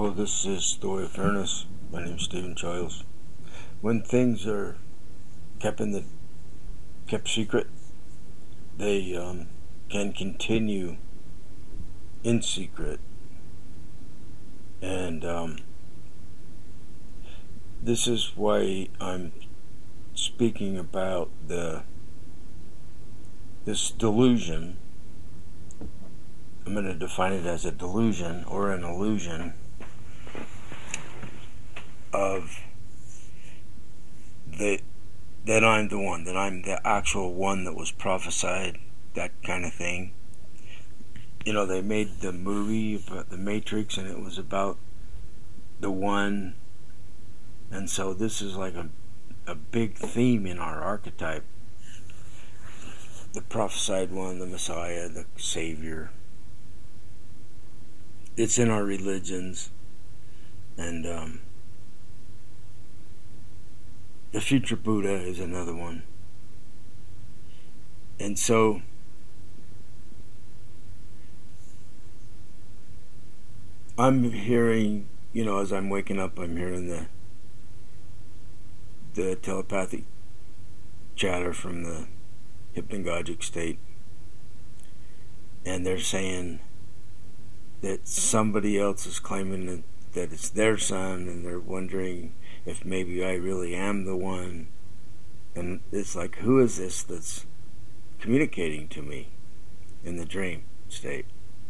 Well, this is The Way of Fairness. My name is Stephen Childs. When things are kept secret, they can continue in secret, and this is why I'm speaking about this delusion. I'm going to define it as a delusion or an illusion of that I'm the one, that I'm the actual one that was prophesied, that kind of thing. You know, they made the movie about the Matrix, and it was about the one, and so this is like a big theme in our archetype. The prophesied one, the Messiah, the Savior. It's in our religions, and the future Buddha is another one. And so I'm hearing, as I'm waking up, I'm hearing the telepathic chatter from the hypnagogic state. And they're saying that somebody else is claiming that it's their son, and they're wondering if maybe I really am the one. And it's like, who is this that's communicating to me in the dream state?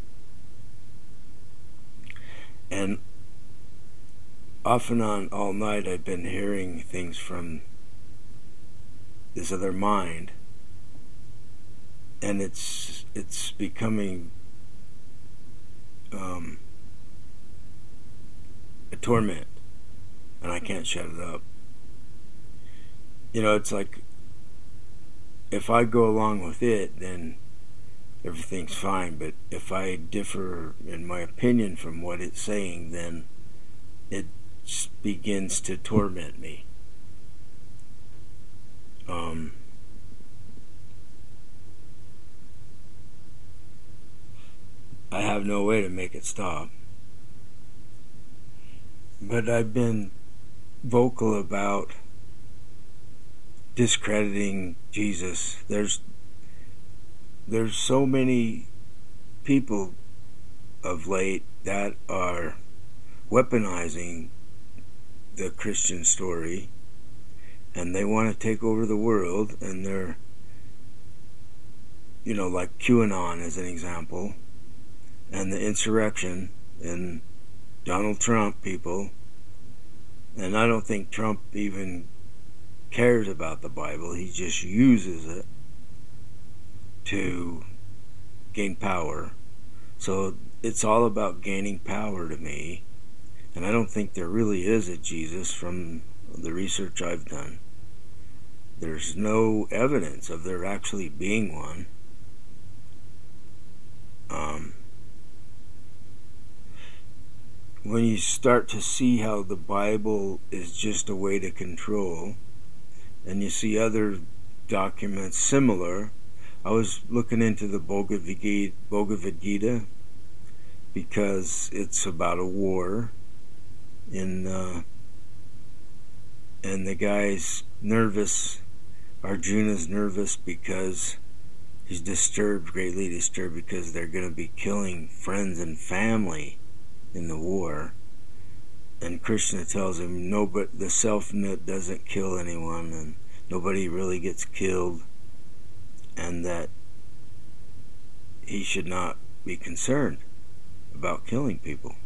And off and on all night I've been hearing things from this other mind, and it's becoming a torment, and I can't shut it up. It's like, if I go along with it, then everything's fine, but if I differ in my opinion from what it's saying, then it begins to torment me. I have no way to make it stop. But I've been vocal about discrediting Jesus. There's so many people of late that are weaponizing the Christian story, and they want to take over the world, and they're, like QAnon as an example, and the insurrection, and Donald Trump people. And I don't think Trump even cares about the Bible. He just uses it to gain power. So it's all about gaining power to me. And I don't think there really is a Jesus from the research I've done. There's no evidence of there actually being one. When you start to see how the Bible is just a way to control, and you see other documents similar. I was looking into the Bhagavad Gita because it's about a war, and the guy's nervous. Arjuna's nervous because he's greatly disturbed, because they're going to be killing friends and family in the war. And Krishna tells him, no, but the self doesn't kill anyone, and nobody really gets killed, and that he should not be concerned about killing people.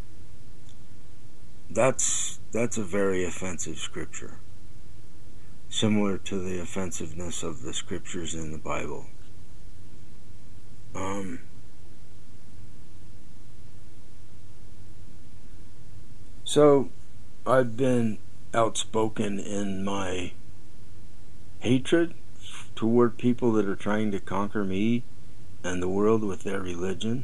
That's a very offensive scripture, similar to the offensiveness of the scriptures in the Bible. So I've been outspoken in my hatred toward people that are trying to conquer me and the world with their religion.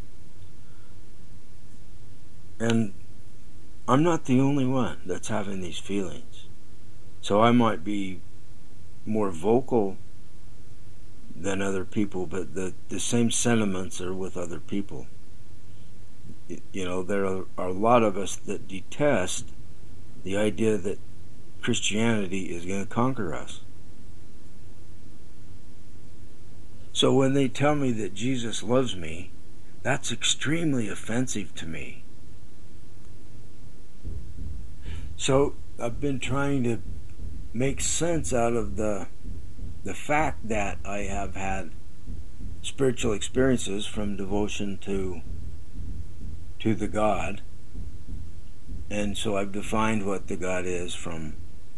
And I'm not the only one that's having these feelings. So I might be more vocal than other people, but the same sentiments are with other people. there are a lot of us that detest the idea that Christianity is going to conquer us. So when they tell me that Jesus loves me, that's extremely offensive to me. So I've been trying to make sense out of the fact that I have had spiritual experiences from devotion to the God, and so I've defined what the God is from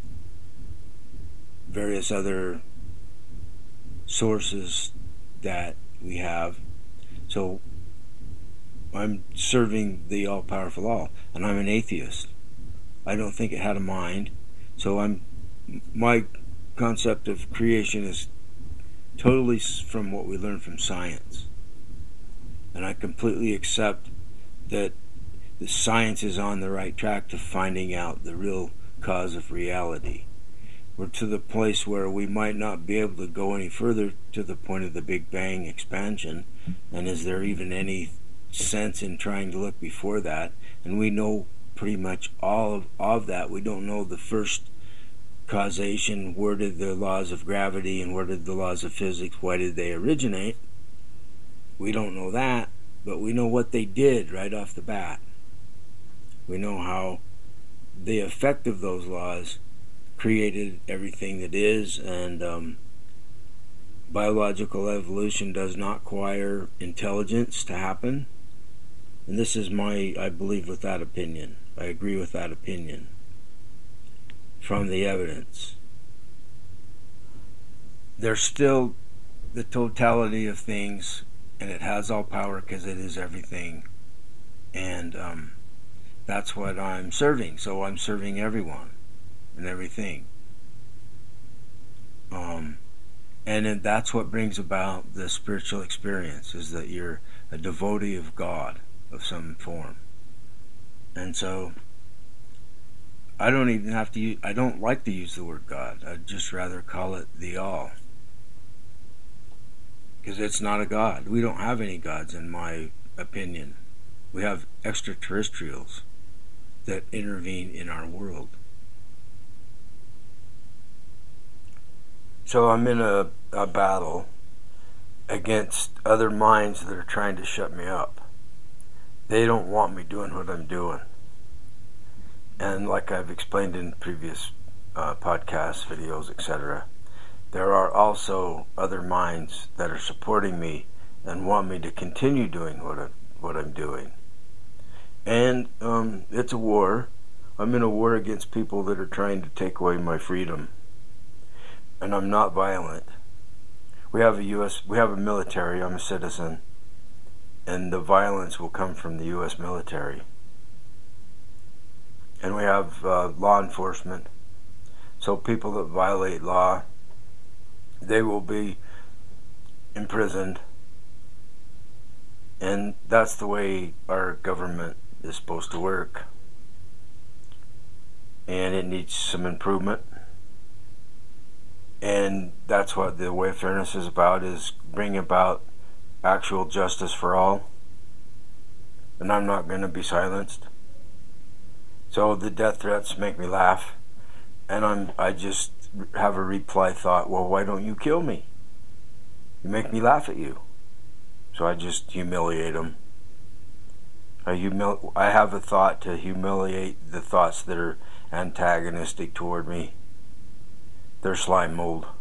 various other sources that we have. So I'm serving the all-powerful all, and I'm an atheist. I don't think it had a mind, so my concept of creation is totally from what we learn from science, and I completely accept that the science is on the right track to finding out the real cause of reality. We're to the place where we might not be able to go any further to the point of the Big Bang expansion, and is there even any sense in trying to look before that? And we know pretty much all of that. We don't know the first causation. Where did the laws of gravity and where did the laws of physics, why did they originate? We don't know that, but we know what they did right off the bat. We know how the effect of those laws created everything that is, and biological evolution does not require intelligence to happen. And this is I believe with that opinion. I agree with that opinion from the evidence. There's still the totality of things, and it has all power because it is everything, and that's what I'm serving. So I'm serving everyone and everything, and then that's what brings about the spiritual experience, is that you're a devotee of God of some form. And so I don't even have to I don't like to use the word God. I'd just rather call it the all, because it's not a God. We don't have any gods, in my opinion. We have extraterrestrials that intervene in our world. So I'm in a battle against other minds that are trying to shut me up. They don't want me doing what I'm doing. And like I've explained in previous podcasts, videos, etc., there are also other minds that are supporting me and want me to continue doing what I'm doing. And it's a war. I'm in a war against people that are trying to take away my freedom. And I'm not violent. We have a military. I'm a citizen, and the violence will come from the U.S. military. And we have law enforcement. So people that violate law, they will be imprisoned. And that's the way our government is supposed to work. And it needs some improvement. And that's what the way of fairness is about, is bring about actual justice for all. And I'm not going to be silenced. So the death threats make me laugh, and I just have a reply thought, well, why don't you kill me? You make me laugh at you. So I just humiliate them. I have a thought to humiliate the thoughts that are antagonistic toward me. They're slime mold.